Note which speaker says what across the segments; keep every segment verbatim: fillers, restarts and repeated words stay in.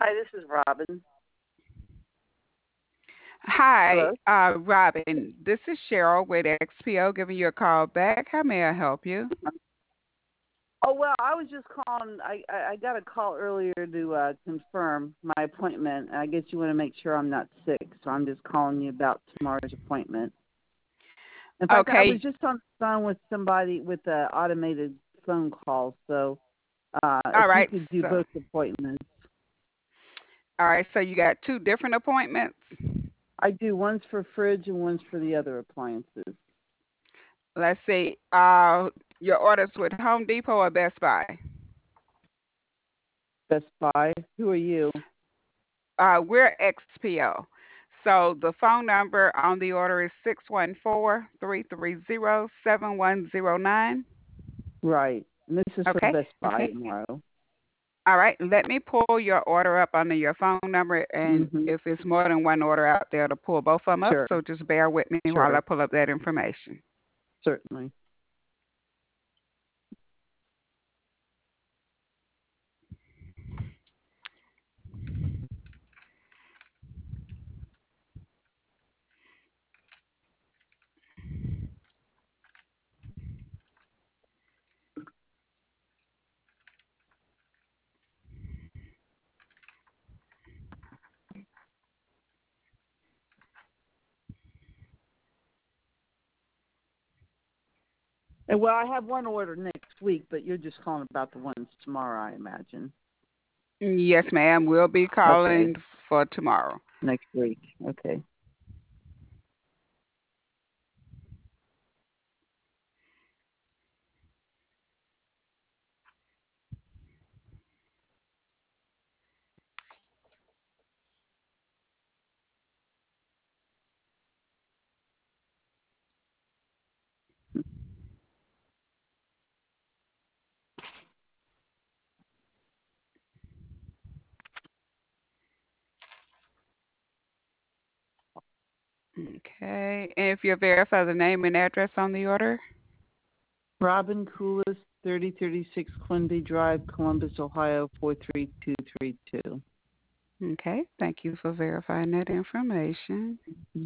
Speaker 1: Hi, this is Robin.
Speaker 2: Hi,
Speaker 1: Hello.
Speaker 2: uh, Robin. This is Cheryl with X P O giving you a call back. How may I help you?
Speaker 1: Oh well, I was just calling. I I, I got a call earlier to uh, confirm my appointment. I guess you want to make sure I'm not sick, so I'm just calling you about tomorrow's appointment. In fact, I was
Speaker 2: Okay.
Speaker 1: just on the phone with somebody with an automated phone call. So uh, if
Speaker 2: All
Speaker 1: you
Speaker 2: right.
Speaker 1: could do
Speaker 2: So,
Speaker 1: both appointments,
Speaker 2: all right. So you got two different appointments.
Speaker 1: I do. One's for fridge and one's for the other appliances.
Speaker 2: Let's see. Uh, your orders with Home Depot or Best Buy?
Speaker 1: Best Buy. Who are you?
Speaker 2: Uh, we're X P O. So the phone number on the order is six one four, three three zero, seven one zero nine.
Speaker 1: Right. And this is for
Speaker 2: Okay.
Speaker 1: Best Buy
Speaker 2: Okay.
Speaker 1: tomorrow.
Speaker 2: All right, let me pull your order up under your phone number, and
Speaker 1: Mhm.
Speaker 2: if it's more than one order out there, to pull both of them up.
Speaker 1: Sure.
Speaker 2: So just bear with me while I
Speaker 1: Sure.
Speaker 2: pull up that information.
Speaker 1: Certainly. And well, I have one order next week, but you're just calling about the ones tomorrow, I imagine.
Speaker 2: Yes, ma'am. We'll be
Speaker 1: Okay,
Speaker 2: calling for tomorrow.
Speaker 1: next week. Okay.
Speaker 2: Okay. And if you verify the name and address on the order.
Speaker 1: Robin Coolis, thirty thirty-six Quinby Drive, Columbus, Ohio, four three two three two.
Speaker 2: Okay. Thank you for verifying that information.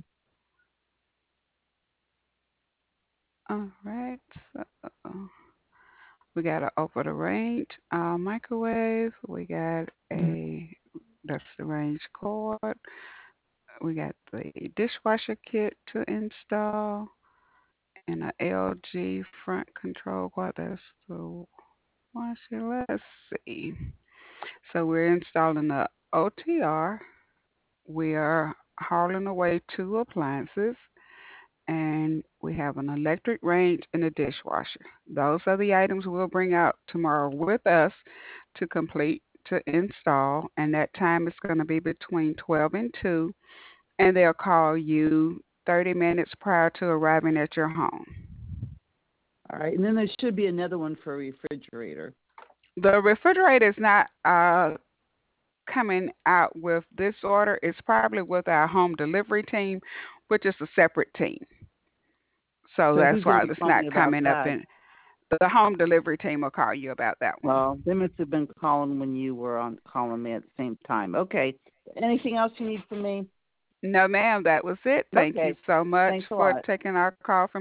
Speaker 2: All right. So we got an over the range uh, microwave. We got a that's the range cord. We got the dishwasher kit to install and a L G front control quad. That's the washer. Let's see. So we're installing the O T R. We are hauling away two appliances, and we have an electric range and a dishwasher. Those are the items we'll bring out tomorrow with us to complete to install, and that time is going to be between twelve and two, and they'll call you thirty minutes prior to arriving at your home.
Speaker 1: All right, and then there should be another one for a refrigerator.
Speaker 2: The refrigerator is not uh, coming out with this order. It's probably with our home delivery team, which is a separate team. So
Speaker 1: So
Speaker 2: that's
Speaker 1: who's going
Speaker 2: why
Speaker 1: to be
Speaker 2: it's
Speaker 1: calling
Speaker 2: not
Speaker 1: me about
Speaker 2: coming up
Speaker 1: that?
Speaker 2: in the home delivery team will call you about that one.
Speaker 1: Well, they must have been calling when you were on calling me at the same time. Okay. Anything else you need from me?
Speaker 2: No, ma'am, that was it. Thank you
Speaker 1: Okay.
Speaker 2: so much
Speaker 1: Thanks a
Speaker 2: for
Speaker 1: lot.
Speaker 2: taking our call from